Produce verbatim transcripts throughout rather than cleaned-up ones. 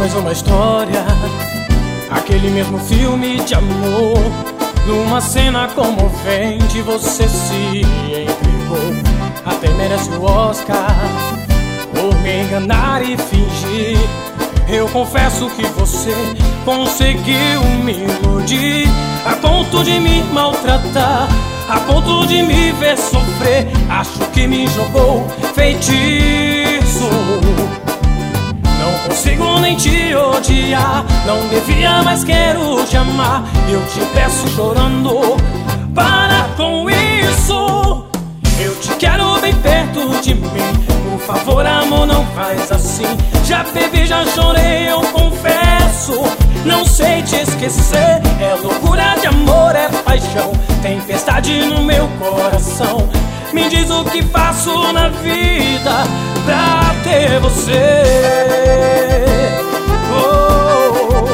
mais uma história, aquele mesmo filme de amor. Numa cena comovente você se entregou, até merece o Oscar por me enganar e fingir. Eu confesso que você conseguiu me iludir, a ponto de me maltratar, a ponto de me ver sofrer. Acho que me jogou feitiço. Não consigo nem te odiar, não devia, mas quero te amar. Eu te peço chorando, para com isso. Eu te quero bem perto de mim, por favor amor, não faz assim. Já bebi, já chorei, eu confesso, não sei te esquecer. É loucura de amor, é paixão, tempestade no meu coração. Me diz o que faço na vida pra ter você. Oh,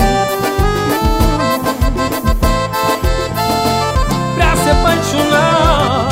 pra se apaixonar.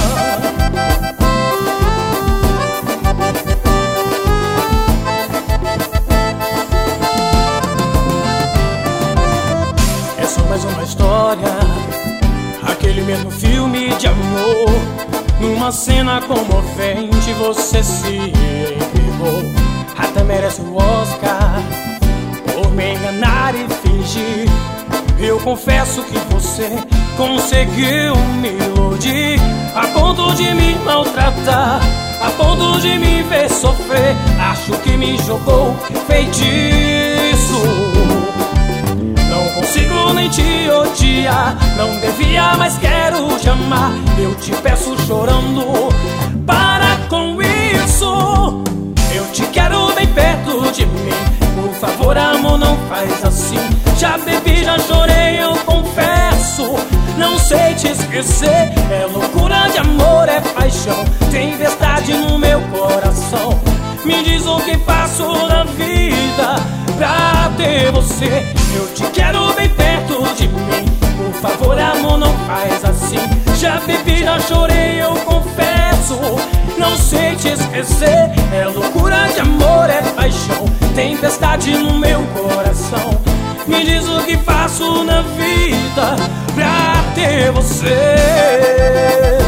É só mais uma história, aquele mesmo filme de amor. Numa cena comovente você se entregou, até merece o Oscar por me enganar e fingir. Eu confesso que você conseguiu me iludir, a ponto de me maltratar, a ponto de me ver sofrer. Acho que me jogou feitiço. Não consigo nem te odiar, não devia, mas quero te amar. Eu te peço chorando, para com isso. Eu te quero bem perto de mim, por favor amor, não faz assim. Já bebi, já chorei, eu confesso, não sei te esquecer. É loucura de amor, é paixão, tempestade no meu coração. Me diz o que faço na vida pra ter você. Eu te quero bem perto de mim, por favor amor, não faz assim. Já bebi, já chorei, eu confesso, não sei te esquecer. É loucura de amor, é paixão, tempestade no meu coração. Me diz o que faço na vida pra ter você.